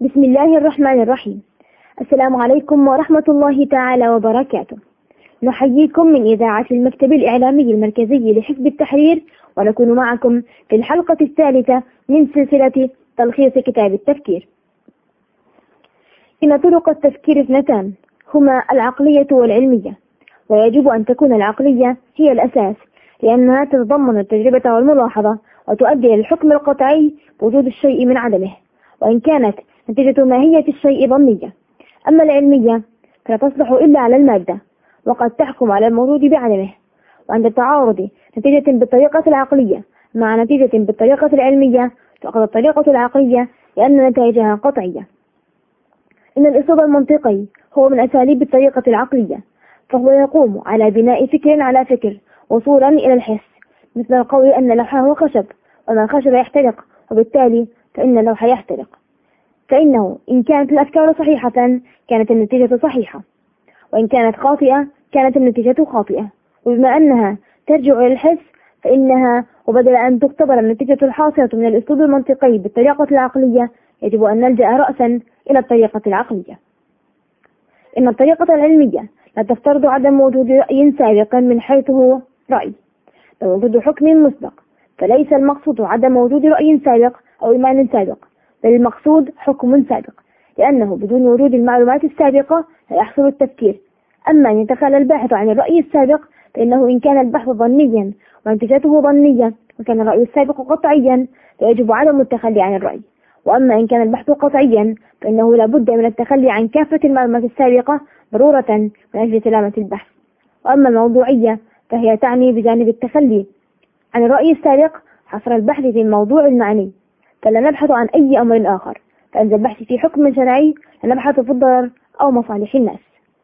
بسم الله الرحمن الرحيم. السلام عليكم ورحمة الله تعالى وبركاته. نحييكم من إذاعة المكتب الإعلامي المركزي لحزب التحرير، ونكون معكم في الحلقة الثالثة من سلسلة تلخيص كتاب التفكير. إن طرق التفكير اثنتان، هما العقلية والعلمية، ويجب أن تكون العقلية هي الأساس، لأنها تتضمن التجربة والملاحظة وتؤدي إلى الحكم القطعي بوجود الشيء من عدمه، وإن كانت نتيجة ماهية الشيء ظنية. أما العلمية فلا تصلح إلا على المادة، وقد تحكم على الموجود بعدمه. وعند تعارض نتيجة بالطريقة العقلية مع نتيجة بالطريقة العلمية تأخذ الطريقة العقلية لأن نتائجها قطعية. إن الأسلوب المنطقي هو من أساليب الطريقة العقلية، فهو يقوم على بناء فكر على فكر وصولا إلى الحس، مثل القول أن لوحه خشب وما الخشب يحترق، وبالتالي فإن اللوح يحترق. فإنه إن كانت الأفكار صحيحة كانت النتيجة صحيحة، وإن كانت خاطئة كانت النتيجة خاطئة. وبما أنها ترجع إلى الحس فإنها، وبدل أن تختبر النتيجة الحاصلة من الأسلوب المنطقي بالطريقة العقلية، يجب أن نلجأ رأسا إلى الطريقة العقلية. إن الطريقة العلمية لا تفترض عدم وجود رأي سابق من حيث هو رأي، بل وجود حكم مسبق. فليس المقصود عدم وجود رأي سابق أو إيمان سابق، بل المقصود حكم سابق، لأنه بدون وجود المعلومات السابقة لا يحصل التفكير. أما أن يتخلى الباحث عن الرأي السابق فإنه إن كان البحث ظنيا ونتيجته ظنية وكان الرأي السابق قطعيا فيجب عدم التخلي عن الرأي. وأما إن كان البحث قطعيا فإنه لا بد من التخلي عن كافة المعلومات السابقة ضرورة من أجل سلامة البحث. وأما الموضوعية فهي تعني بجانب التخلي عن الرأي السابق حصر البحث في الموضوع المعني، فلا نبحث عن أي أمر آخر. فعند البحث في حكم شرعي لا نبحث في الضرر أو مصالح الناس.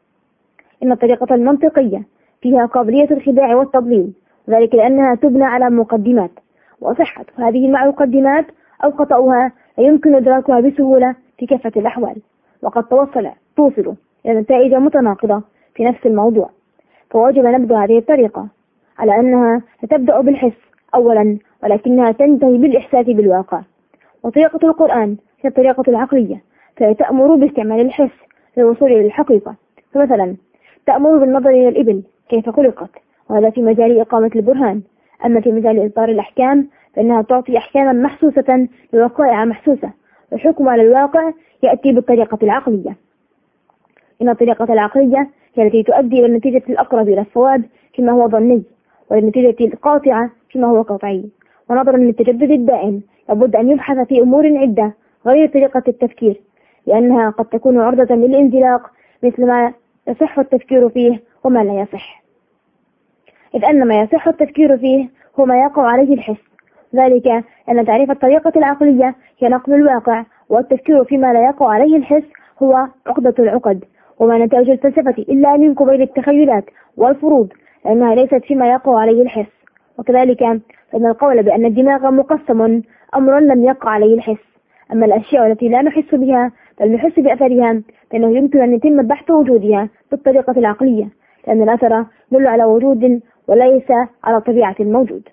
إن الطريقة المنطقية فيها قابلية الخداع والتضليل، وذلك لأنها تبنى على مقدمات، وصحة هذه مع المقدمات أو خطأها لا يمكن إدراكها بسهولة في كافة الأحوال، وقد توصل إلى نتائج متناقضة في نفس الموضوع. فواجب نبدأ هذه الطريقة على أنها تبدأ بالحس أولا، ولكنها تنتهي بالإحساس بالواقع. وطريقة القرآن هي الطريقة العقلية، فهي تأمر باستعمال الحس للوصول إلى الحقيقة. فمثلا تأمر بالنظر إلى الإبل كيف خلقت، وهذا في مجال إقامة البرهان. أما في مجال إصدار الأحكام فإنها تعطي أحكاما محسوسة لوقائع محسوسة، والحكم على الواقع يأتي بالطريقة العقلية. إن الطريقة العقلية هي التي تؤدي إلى النتيجة الأقرب إلى الصواب فيما هو ظني، والنتيجة القاطعة فيما هو قطعي. ونظرا للتجدد الدائم لابد أن يبحث في أمور عدة غير طريقة التفكير، لأنها قد تكون عرضة للانزلاق، مثل ما يصح التفكير فيه وما لا يصح. إذ أن ما يصح التفكير فيه هو ما يقع عليه الحس، ذلك أن تعريف الطريقة العقلية هي نقل الواقع، والتفكير فيما لا يقع عليه الحس هو عقدة العقد. وما نتائج الفلسفة إلا من قبيل التخيلات والفروض، لأنها ليست فيما يقع عليه الحس. وكذلك فإن القول بأن الدماغ مقسم أمر لم يقع عليه الحس. أما الأشياء التي لا نحس بها بل نحس بأثرها فإنه يمكن أن يتم بحث وجودها بالطريقة العقلية، لأن الأثر يدل على وجود وليس على طبيعة الموجود.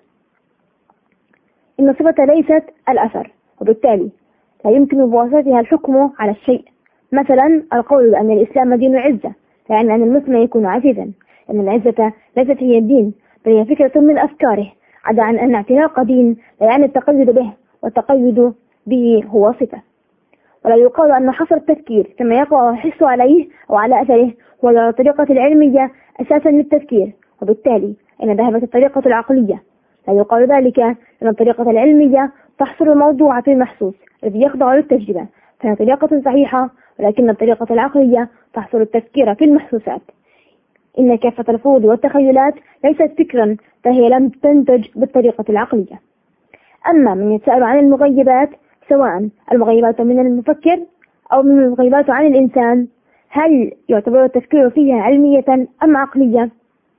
إن الصفة ليست الأثر، وبالتالي لا يمكن بواسطتها الحكم على الشيء. مثلا القول بأن الإسلام دين عزة، يعني أن المسلم يكون عزيزا، أن العزة ليست هي الدين بل هي فكرة من أفكاره، عدا عن أن اعتناق دين لا يعني التقيد به، والتقيد به هو صفة. ولا يقال أن حصر التفكير كما يقع الحس عليه أو على أثره هو على الطريقة العلمية أساسا للتفكير، وبالتالي إن ذهبت الطريقة العقلية. لا يقال ذلك أن الطريقة العلمية تحصر الموضوع في المحسوس الذي يخضع للتجربة، فهي طريقة صحيحة، ولكن الطريقة العقلية تحصر التفكير في المحسوسات. إن كافة الفروض والتخيلات ليست فكرا، فهي لم تنتج بالطريقة العقلية. أما من يتساءل عن المغيبات، سواء المغيبات من المفكر أو من المغيبات عن الإنسان، هل يعتبر التفكير فيها علمية أم عقلية؟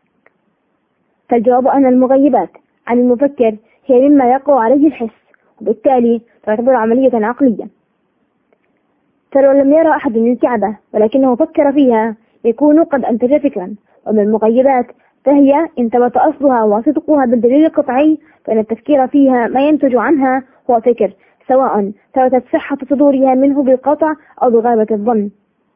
فالجواب أن المغيبات عن المفكر هي مما يقع عليه الحس، وبالتالي تعتبر عملية عقلية. فلو لم يرى أحد الكعبة ولكنه فكر فيها يكون قد أنتج فكرا. ومن المغيبات فهي إن ثبت أصلها وصدقها بالدليل القطعي فإن التفكير فيها ما ينتج عنها هو فكر سواء ثبتت صحة صدورها منه بالقطع أو بغلبة الظن.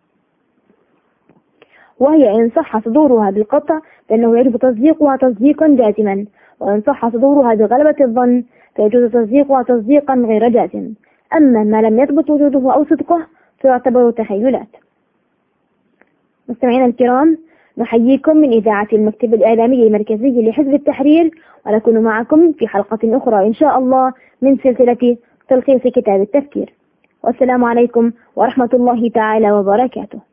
وهي إن صح صدورها بالقطع فإنه يجب تصديقها تصديقا جازما، وإن صح صدورها بغلبة الظن فيجوز تصديقها تصديقا غير جازم. أما ما لم يثبت وجوده أو صدقه فيعتبر تخيلات. مستمعينا الكرام، نحييكم من إذاعة المكتب الإعلامي المركزي لحزب التحرير، ونكون معكم في حلقة أخرى إن شاء الله من سلسلة تلخيص كتاب التفكير. والسلام عليكم ورحمة الله تعالى وبركاته.